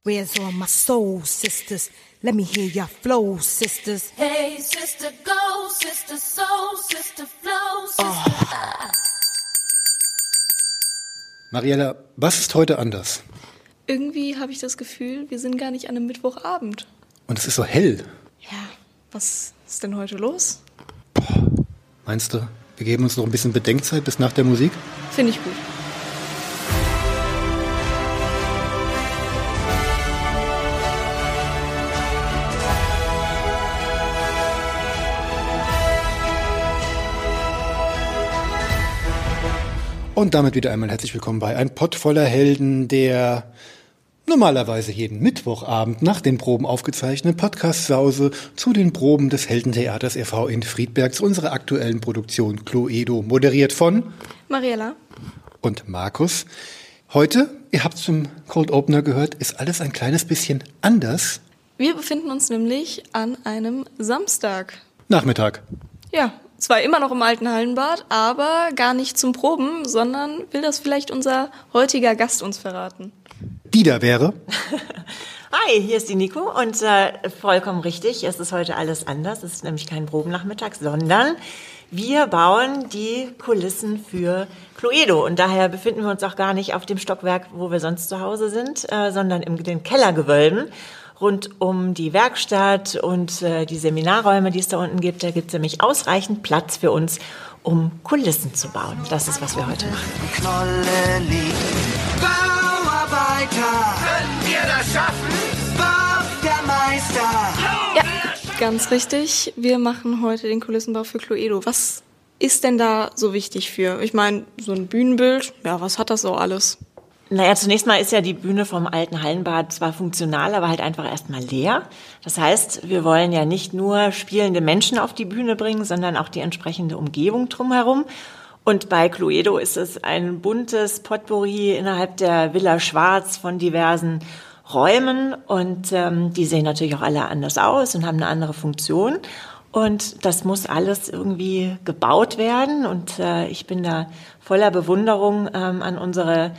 Where's all my soul sisters? Let me hear your flow, sisters. Hey, sister, go, sister, soul, sister, flow, sister. Mariella, was ist heute anders? Irgendwie habe ich das Gefühl, wir sind gar nicht an einem Mittwochabend. Und es ist so hell. Ja, was ist denn heute los? Meinst du, wir geben uns noch ein bisschen Bedenkzeit bis nach der Musik? Finde ich gut. Und damit wieder einmal herzlich willkommen bei Ein Pott voller Helden, der normalerweise jeden Mittwochabend nach den Proben aufgezeichneten Podcast-Sause zu den Proben des Heldentheaters e.V. in Friedberg zu unserer aktuellen Produktion Cluedo, moderiert von Mariella und Markus. Heute, ihr habt es im Cold Opener gehört, ist alles ein kleines bisschen anders. Wir befinden uns nämlich an einem Samstag. Nachmittag. Ja, zwar immer noch im alten Hallenbad, aber gar nicht zum Proben, sondern will das vielleicht unser heutiger Gast uns verraten. Die da wäre. Hi, hier ist die Nico und vollkommen richtig, es ist heute alles anders. Es ist nämlich kein Probennachmittag, sondern wir bauen die Kulissen für Cluedo. Und daher befinden wir uns auch gar nicht auf dem Stockwerk, wo wir sonst zu Hause sind, sondern in den Kellergewölben rund um die Werkstatt und die Seminarräume, die es da unten gibt. Da gibt es nämlich ausreichend Platz für uns, um Kulissen zu bauen. Das ist, was wir heute machen. Knolle liegt. Bauarbeiter, können wir das schaffen? Bob der Meister. Ja, ganz richtig. Wir machen heute den Kulissenbau für Cluedo. Was ist denn da so wichtig für? Ich meine, so ein Bühnenbild, ja, was hat das so alles? Naja, zunächst mal ist ja die Bühne vom alten Hallenbad zwar funktional, aber halt einfach erstmal leer. Das heißt, wir wollen ja nicht nur spielende Menschen auf die Bühne bringen, sondern auch die entsprechende Umgebung drumherum. Und bei Cluedo ist es ein buntes Potpourri innerhalb der Villa Schwarz von diversen Räumen. Und die sehen natürlich auch alle anders aus und haben eine andere Funktion. Und das muss alles irgendwie gebaut werden. Und ich bin da voller Bewunderung an unsere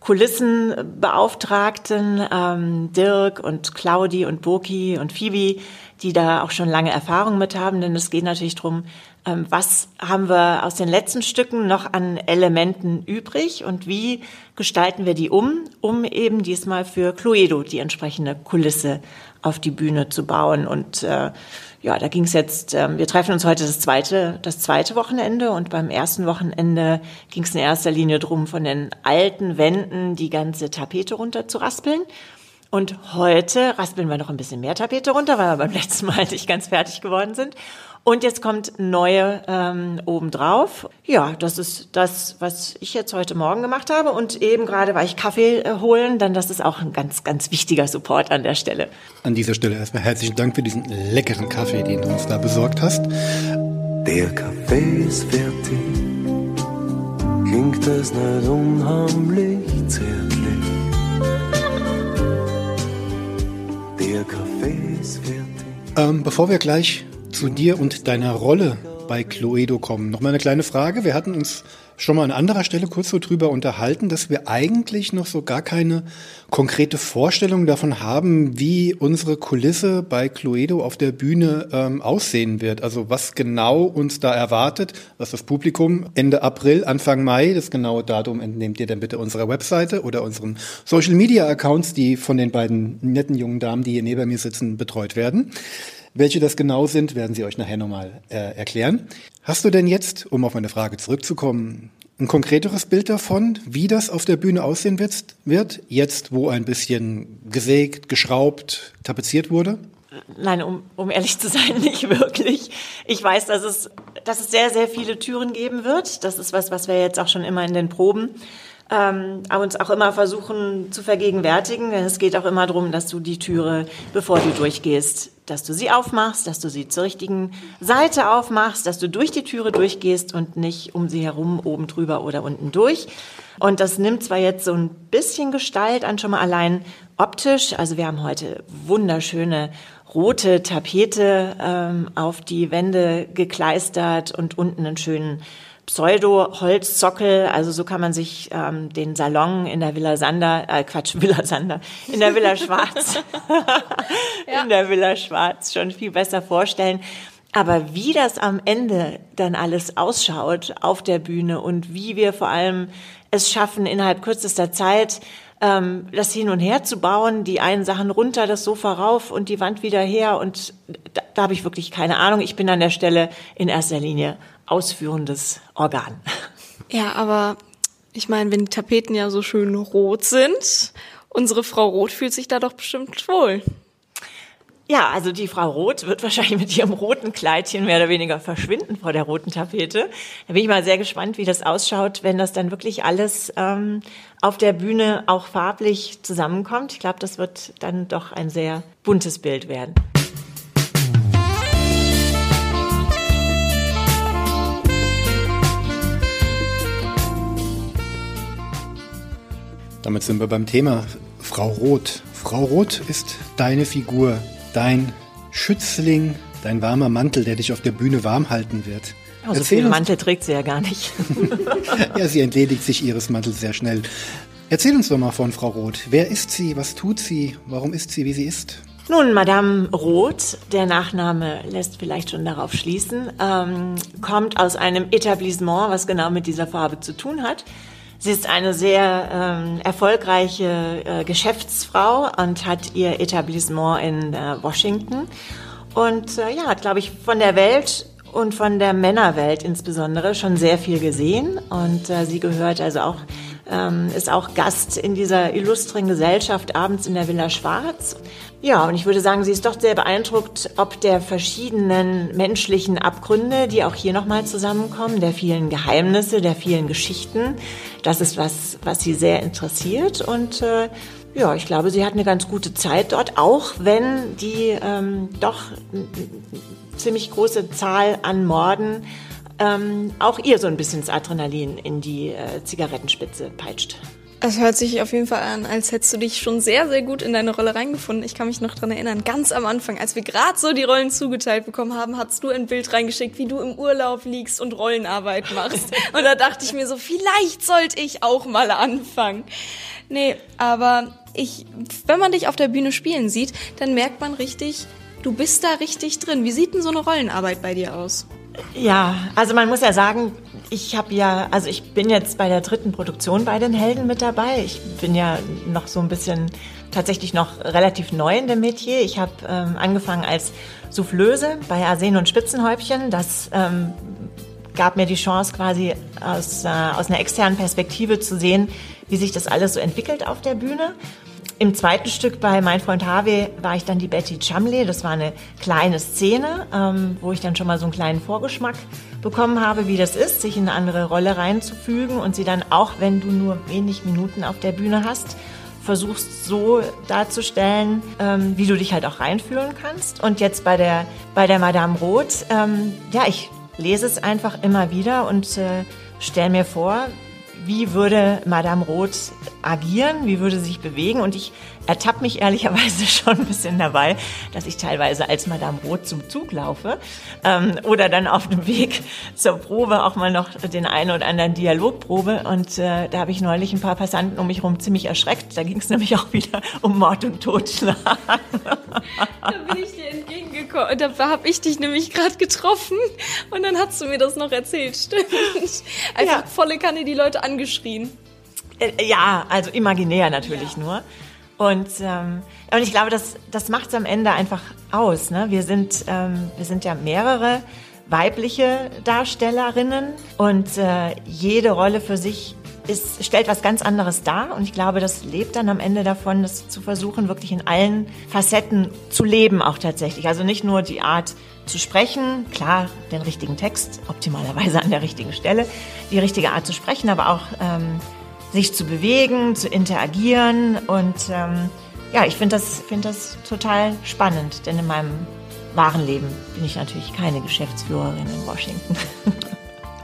Kulissenbeauftragten, Dirk und Claudi und Boki und Phoebe, die da auch schon lange Erfahrung mit haben. Denn es geht natürlich darum, was haben wir aus den letzten Stücken noch an Elementen übrig und wie gestalten wir die um eben diesmal für Cluedo die entsprechende Kulisse auf die Bühne zu bauen. Und ja, da ging es jetzt, wir treffen uns heute das zweite Wochenende und beim ersten Wochenende ging es in erster Linie darum, von den alten Wänden die ganze Tapete runter zu raspeln. Und heute raspeln wir noch ein bisschen mehr Tapete runter, weil wir beim letzten Mal nicht ganz fertig geworden sind. Und jetzt kommt neue obendrauf. Ja, das ist das, was ich jetzt heute Morgen gemacht habe. Und eben gerade war ich Kaffee holen, denn das ist auch ein ganz, ganz wichtiger Support an der Stelle. An dieser Stelle erstmal herzlichen Dank für diesen leckeren Kaffee, den du uns da besorgt hast. Der Kaffee ist fertig, klingt das nicht unheimlich zärtlich. Der Kaffee ist fertig. Bevor wir gleich zu dir und deiner Rolle bei Cluedo kommen, noch mal eine kleine Frage. Wir hatten uns schon mal an anderer Stelle kurz so drüber unterhalten, dass wir eigentlich noch so gar keine konkrete Vorstellung davon haben, wie unsere Kulisse bei Cluedo auf der Bühne aussehen wird. Also was genau uns da erwartet, was das Publikum Ende April, Anfang Mai, das genaue Datum entnehmt ihr dann bitte unserer Webseite oder unseren Social-Media-Accounts, die von den beiden netten jungen Damen, die hier neben mir sitzen, betreut werden. Welche das genau sind, werden sie euch nachher nochmal erklären. Hast du denn jetzt, um auf meine Frage zurückzukommen, ein konkreteres Bild davon, wie das auf der Bühne aussehen wird? Jetzt, wo ein bisschen gesägt, geschraubt, tapeziert wurde? Nein, um ehrlich zu sein, nicht wirklich. Ich weiß, dass es sehr, sehr viele Türen geben wird. Das ist was wir jetzt auch schon immer in den Proben uns auch immer versuchen zu vergegenwärtigen. Denn es geht auch immer darum, dass du die Türe, bevor du durchgehst, dass du sie aufmachst, dass du sie zur richtigen Seite aufmachst, dass du durch die Türe durchgehst und nicht um sie herum, oben drüber oder unten durch. Und das nimmt zwar jetzt so ein bisschen Gestalt an, schon mal allein optisch. Also wir haben heute wunderschöne rote Tapete auf die Wände gekleistert und unten einen schönen Pseudo-Holzsockel, also so kann man sich den Salon in der Villa Sander, in der Villa Schwarz, in der Villa Schwarz schon viel besser vorstellen. Aber wie das am Ende dann alles ausschaut auf der Bühne und wie wir vor allem es schaffen, innerhalb kürzester Zeit das hin und her zu bauen, die einen Sachen runter, das Sofa rauf und die Wand wieder her, und da habe ich wirklich keine Ahnung. Ich bin an der Stelle in erster Linie ausführendes Organ. Ja, aber ich meine, wenn die Tapeten ja so schön rot sind, unsere Frau Roth fühlt sich da doch bestimmt wohl. Ja, also die Frau Roth wird wahrscheinlich mit ihrem roten Kleidchen mehr oder weniger verschwinden vor der roten Tapete. Da bin ich mal sehr gespannt, wie das ausschaut, wenn das dann wirklich alles auf der Bühne auch farblich zusammenkommt. Ich glaube, das wird dann doch ein sehr buntes Bild werden. Damit sind wir beim Thema Frau Roth. Frau Roth ist deine Figur, dein Schützling, dein warmer Mantel, der dich auf der Bühne warm halten wird. Oh, so viel Mantel trägt sie ja gar nicht. Ja, sie entledigt sich ihres Mantels sehr schnell. Erzähl uns doch mal von Frau Roth. Wer ist sie? Was tut sie? Warum ist sie, wie sie ist? Nun, Madame Roth, der Nachname lässt vielleicht schon darauf schließen, kommt aus einem Etablissement, was genau mit dieser Farbe zu tun hat. Sie ist eine sehr erfolgreiche Geschäftsfrau und hat ihr Etablissement in Washington und hat, glaube ich, von der Welt und von der Männerwelt insbesondere schon sehr viel gesehen, und sie gehört also auch, ist auch Gast in dieser illustren Gesellschaft abends in der Villa Schwarz. Ja, und ich würde sagen, sie ist doch sehr beeindruckt ob der verschiedenen menschlichen Abgründe, die auch hier nochmal zusammenkommen, der vielen Geheimnisse, der vielen Geschichten. Das ist was sie sehr interessiert, und ich glaube, sie hat eine ganz gute Zeit dort, auch wenn die doch ziemlich große Zahl an Morden auch ihr so ein bisschen das Adrenalin in die Zigarettenspitze peitscht. Es hört sich auf jeden Fall an, als hättest du dich schon sehr, sehr gut in deine Rolle reingefunden. Ich kann mich noch dran erinnern, ganz am Anfang, als wir gerade so die Rollen zugeteilt bekommen haben, hast du ein Bild reingeschickt, wie du im Urlaub liegst und Rollenarbeit machst. Und da dachte ich mir so, vielleicht sollte ich auch mal anfangen. Nee, aber wenn man dich auf der Bühne spielen sieht, dann merkt man richtig, du bist da richtig drin. Wie sieht denn so eine Rollenarbeit bei dir aus? Ja, also man muss ja sagen, ich bin jetzt bei der 3. Produktion bei den Helden mit dabei. Ich bin ja noch so ein bisschen tatsächlich noch relativ neu in dem Metier. Ich habe angefangen als Soufflöse bei Arsen und Spitzenhäubchen. Das gab mir die Chance, quasi aus einer externen Perspektive zu sehen, wie sich das alles so entwickelt auf der Bühne. Im 2. Stück bei Mein Freund Harvey war ich dann die Betty Chumley. Das war eine kleine Szene, wo ich dann schon mal so einen kleinen Vorgeschmack bekommen habe, wie das ist, sich in eine andere Rolle reinzufügen und sie dann, auch wenn du nur wenig Minuten auf der Bühne hast, versuchst so darzustellen, wie du dich halt auch reinfühlen kannst. Und jetzt bei der Madame Roth, ich lese es einfach immer wieder und stelle mir vor, wie würde Madame Roth agieren, wie würde sie sich bewegen, und ich ertappe mich ehrlicherweise schon ein bisschen dabei, dass ich teilweise als Madame Roth zum Zug laufe oder dann auf dem Weg zur Probe auch mal noch den einen oder anderen Dialog probe, und da habe ich neulich ein paar Passanten um mich herum ziemlich erschreckt. Da ging es nämlich auch wieder um Mord und Totschlag. Da bin ich dir entgegengekommen, da habe ich dich nämlich gerade getroffen und dann hast du mir das noch erzählt, stimmt. Einfach volle Kanne die Leute angeschrien. Ja, also imaginär natürlich nur. Und ich glaube, das macht es am Ende einfach aus. Ne? Wir sind ja mehrere weibliche Darstellerinnen, und jede Rolle für sich stellt was ganz anderes dar. Und ich glaube, das lebt dann am Ende davon, das zu versuchen, wirklich in allen Facetten zu leben auch tatsächlich. Also nicht nur die Art zu sprechen, klar, den richtigen Text, optimalerweise an der richtigen Stelle, die richtige Art zu sprechen, aber auch sich zu bewegen, zu interagieren, und ich finde das total spannend, denn in meinem wahren Leben bin ich natürlich keine Geschäftsführerin in Washington.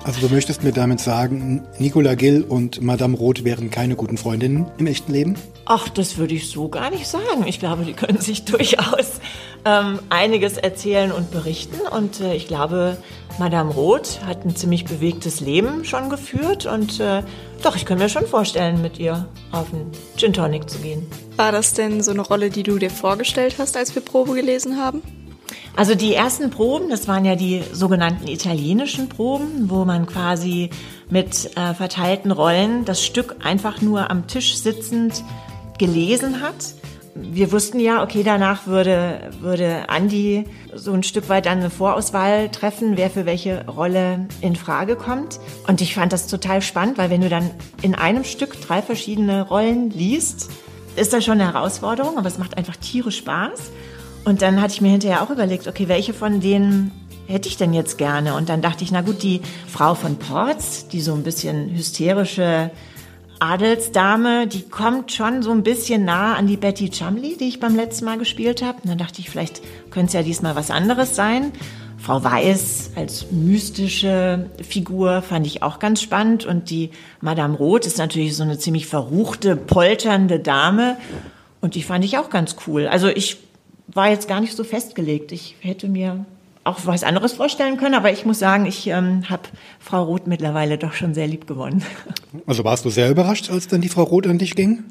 Also du möchtest mir damit sagen, Nicola Gill und Madame Roth wären keine guten Freundinnen im echten Leben? Ach, das würde ich so gar nicht sagen. Ich glaube, die können sich durchaus einiges erzählen und berichten. Und ich glaube, Madame Roth hat ein ziemlich bewegtes Leben schon geführt. Und doch, ich könnte mir schon vorstellen, mit ihr auf einen Gin Tonic zu gehen. War das denn so eine Rolle, die du dir vorgestellt hast, als wir Probe gelesen haben? Also die ersten Proben, das waren ja die sogenannten italienischen Proben, wo man quasi mit verteilten Rollen das Stück einfach nur am Tisch sitzend gelesen hat. Wir wussten ja, okay, danach würde Andi so ein Stück weit dann eine Vorauswahl treffen, wer für welche Rolle in Frage kommt. Und ich fand das total spannend, weil wenn du dann in einem Stück 3 verschiedene Rollen liest, ist das schon eine Herausforderung, aber es macht einfach tierisch Spaß. Und dann hatte ich mir hinterher auch überlegt, okay, welche von denen hätte ich denn jetzt gerne? Und dann dachte ich, na gut, die Frau von Porz, die so ein bisschen hysterische Adelsdame, die kommt schon so ein bisschen nah an die Betty Chumley, die ich beim letzten Mal gespielt habe. Und dann dachte ich, vielleicht könnte es ja diesmal was anderes sein. Frau Weiß als mystische Figur fand ich auch ganz spannend. Und die Madame Roth ist natürlich so eine ziemlich verruchte, polternde Dame. Und die fand ich auch ganz cool. Also ich war jetzt gar nicht so festgelegt. Ich hätte mir auch was anderes vorstellen können, aber ich muss sagen, ich habe Frau Roth mittlerweile doch schon sehr lieb gewonnen. Also warst du sehr überrascht, als dann die Frau Roth an dich ging?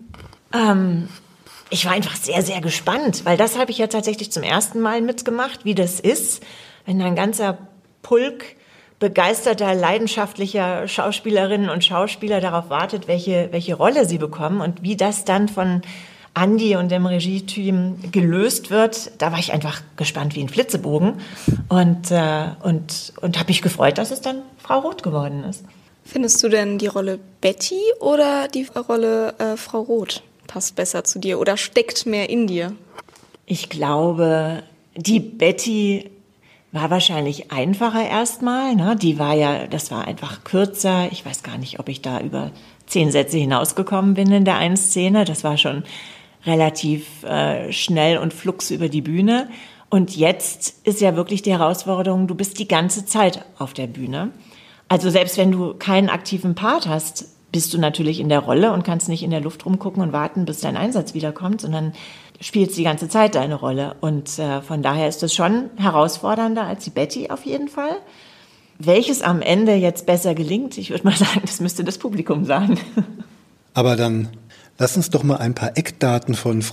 Ich war einfach sehr, sehr gespannt, weil das habe ich ja tatsächlich zum ersten Mal mitgemacht, wie das ist, wenn ein ganzer Pulk begeisterter, leidenschaftlicher Schauspielerinnen und Schauspieler darauf wartet, welche Rolle sie bekommen und wie das dann von Andi und dem Regie-Team gelöst wird. Da war ich einfach gespannt wie ein Flitzebogen und habe mich gefreut, dass es dann Frau Roth geworden ist. Findest du denn die Rolle Betty oder die Rolle Frau Roth passt besser zu dir oder steckt mehr in dir? Ich glaube, die Betty war wahrscheinlich einfacher erstmal. Ne? Das war einfach kürzer. Ich weiß gar nicht, ob ich da über 10 Sätze hinausgekommen bin in der einen Szene. Das war schon relativ schnell und flugs über die Bühne. Und jetzt ist ja wirklich die Herausforderung, du bist die ganze Zeit auf der Bühne. Also selbst wenn du keinen aktiven Part hast, bist du natürlich in der Rolle und kannst nicht in der Luft rumgucken und warten, bis dein Einsatz wiederkommt, sondern spielst die ganze Zeit deine Rolle. Und von daher ist es schon herausfordernder als die Betty auf jeden Fall. Welches am Ende jetzt besser gelingt, ich würde mal sagen, das müsste das Publikum sagen. Aber dann lass uns doch mal ein paar Eckdaten von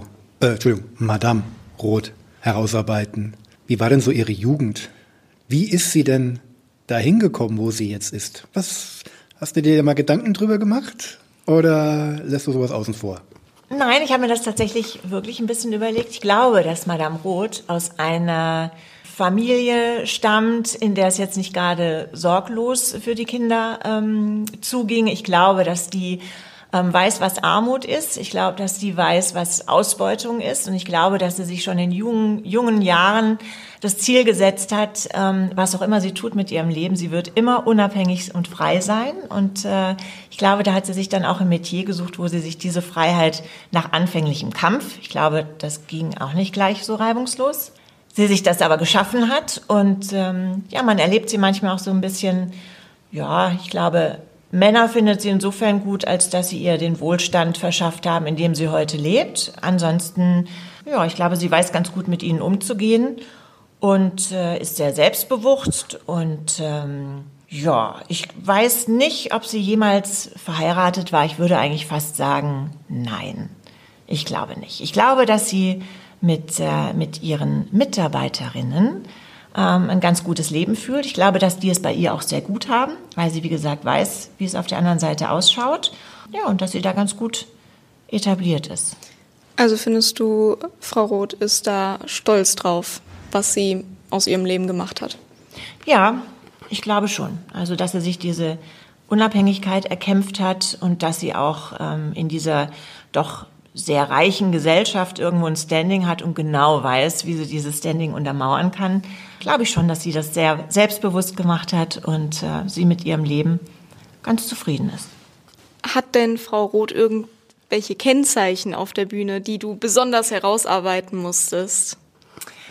Madame Roth herausarbeiten. Wie war denn so ihre Jugend? Wie ist sie denn dahin gekommen, wo sie jetzt ist? Hast du dir mal Gedanken drüber gemacht oder lässt du sowas außen vor? Nein, ich habe mir das tatsächlich wirklich ein bisschen überlegt. Ich glaube, dass Madame Roth aus einer Familie stammt, in der es jetzt nicht gerade sorglos für die Kinder zuging. Ich glaube, dass die weiß, was Armut ist. Ich glaube, dass die weiß, was Ausbeutung ist. Und ich glaube, dass sie sich schon in jungen Jahren das Ziel gesetzt hat, was auch immer sie tut mit ihrem Leben, sie wird immer unabhängig und frei sein. Und ich glaube, da hat sie sich dann auch ein Metier gesucht, wo sie sich diese Freiheit nach anfänglichem Kampf, ich glaube, das ging auch nicht gleich so reibungslos, sie sich das aber geschaffen hat. Und man erlebt sie manchmal auch so ein bisschen, ich glaube, Männer findet sie insofern gut, als dass sie ihr den Wohlstand verschafft haben, in dem sie heute lebt. Ansonsten, ich glaube, sie weiß ganz gut mit ihnen umzugehen und ist sehr selbstbewusst. Und ich weiß nicht, ob sie jemals verheiratet war. Ich würde eigentlich fast sagen, nein. Ich glaube nicht. Ich glaube, dass sie mit ihren Mitarbeiterinnen ein ganz gutes Leben führt. Ich glaube, dass die es bei ihr auch sehr gut haben, weil sie, wie gesagt, weiß, wie es auf der anderen Seite ausschaut. Ja, und dass sie da ganz gut etabliert ist. Also findest du, Frau Roth ist da stolz drauf, was sie aus ihrem Leben gemacht hat? Ja, ich glaube schon. Also, dass sie sich diese Unabhängigkeit erkämpft hat und dass sie auch in dieser doch sehr reichen Gesellschaft irgendwo ein Standing hat und genau weiß, wie sie dieses Standing untermauern kann, glaube ich schon, dass sie das sehr selbstbewusst gemacht hat und sie mit ihrem Leben ganz zufrieden ist. Hat denn Frau Roth irgendwelche Kennzeichen auf der Bühne, die du besonders herausarbeiten musstest?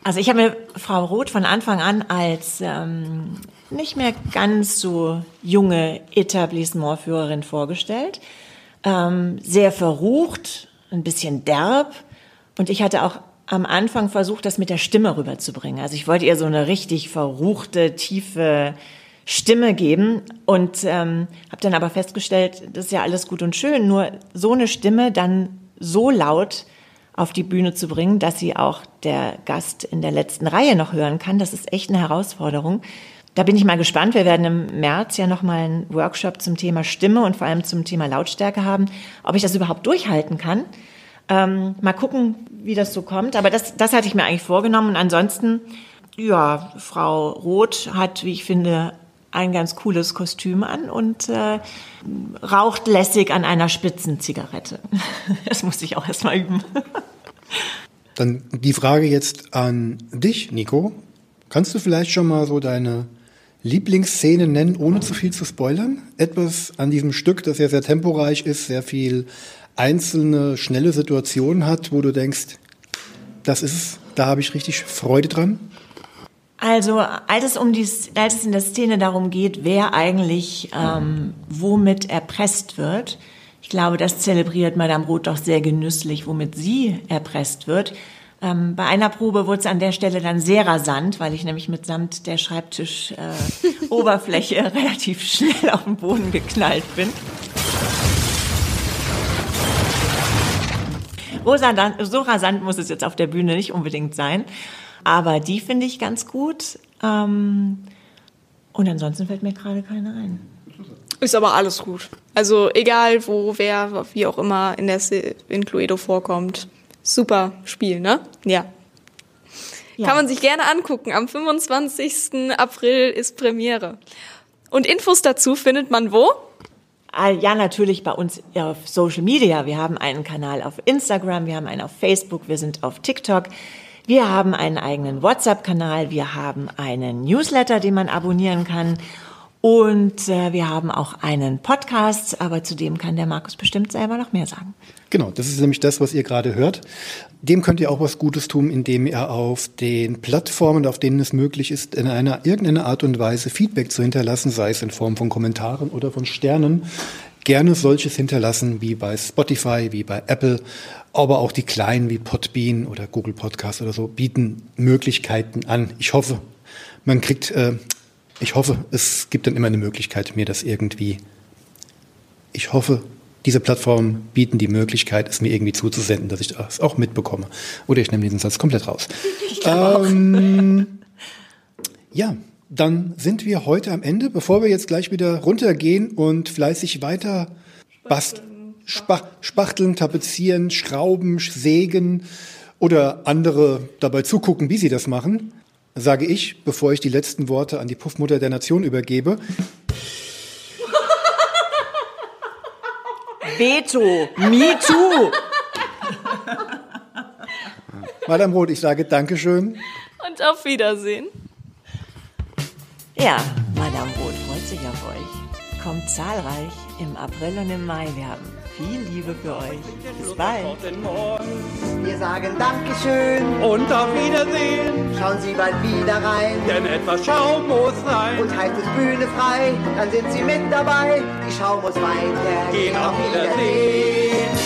Also ich habe mir Frau Roth von Anfang an als nicht mehr ganz so junge Etablissementführerin vorgestellt. Sehr verrucht, ein bisschen derb. Und ich hatte auch am Anfang versucht, das mit der Stimme rüberzubringen. Also ich wollte ihr so eine richtig verruchte, tiefe Stimme geben und habe dann aber festgestellt, das ist ja alles gut und schön, nur so eine Stimme dann so laut auf die Bühne zu bringen, dass sie auch der Gast in der letzten Reihe noch hören kann, das ist echt eine Herausforderung. Da bin ich mal gespannt. Wir werden im März ja nochmal einen Workshop zum Thema Stimme und vor allem zum Thema Lautstärke haben, ob ich das überhaupt durchhalten kann. Mal gucken, wie das so kommt. Aber das hatte ich mir eigentlich vorgenommen. Und ansonsten, ja, Frau Roth hat, wie ich finde, ein ganz cooles Kostüm an und raucht lässig an einer Spitzenzigarette. Das musste ich auch erst mal üben. Dann die Frage jetzt an dich, Nico. Kannst du vielleicht schon mal so deine Lieblingsszene nennen, ohne zu viel zu spoilern? Etwas an diesem Stück, das ja sehr temporeich ist, sehr viel einzelne, schnelle Situationen hat, wo du denkst, das ist es, da habe ich richtig Freude dran? Also, als es in der Szene darum geht, wer eigentlich womit erpresst wird, ich glaube, das zelebriert Madame Roth doch sehr genüsslich, womit sie erpresst wird. Bei einer Probe wurde es an der Stelle dann sehr rasant, weil ich nämlich mitsamt der Schreibtisch-Oberfläche relativ schnell auf den Boden geknallt bin. So rasant muss es jetzt auf der Bühne nicht unbedingt sein. Aber die finde ich ganz gut. Und ansonsten fällt mir gerade keine ein. Ist aber alles gut. Also egal wo, wer, wie auch immer in Cluedo vorkommt. Super Spiel, ne? Ja. Kann man sich gerne angucken. Am 25. April ist Premiere. Und Infos dazu findet man wo? Ja, natürlich bei uns auf Social Media. Wir haben einen Kanal auf Instagram, wir haben einen auf Facebook, wir sind auf TikTok. Wir haben einen eigenen WhatsApp-Kanal, wir haben einen Newsletter, den man abonnieren kann und wir haben auch einen Podcast, aber zu dem kann der Markus bestimmt selber noch mehr sagen. Genau, das ist nämlich das, was ihr gerade hört. Dem könnt ihr auch was Gutes tun, indem ihr auf den Plattformen, auf denen es möglich ist, in irgendeiner Art und Weise Feedback zu hinterlassen, sei es in Form von Kommentaren oder von Sternen, gerne solches hinterlassen, wie bei Spotify, wie bei Apple, aber auch die kleinen wie Podbean oder Google Podcast oder so bieten Möglichkeiten an. Ich hoffe, es gibt dann immer eine Möglichkeit, mir das irgendwie, diese Plattformen bieten die Möglichkeit, es mir irgendwie zuzusenden, dass ich das auch mitbekomme. Oder ich nehme diesen Satz komplett raus. Ja, dann sind wir heute am Ende, bevor wir jetzt gleich wieder runtergehen und fleißig weiter spachteln, tapezieren, schrauben, sägen oder andere dabei zugucken, wie sie das machen, sage ich, bevor ich die letzten Worte an die Puffmutter der Nation übergebe. Veto, me too. Madame Roth, ich sage Dankeschön. Und auf Wiedersehen. Ja, Madame Roth freut sich auf euch. Kommt zahlreich im April und im Mai. Wir haben viel Liebe für euch. Bis bald. Wir sagen Dankeschön und auf Wiedersehen. Schauen Sie bald wieder rein, Denn etwas Schaum muss rein. und heißt es Bühne frei, dann sind Sie mit dabei. Die Schau muss weitergehen. Auf Wiedersehen.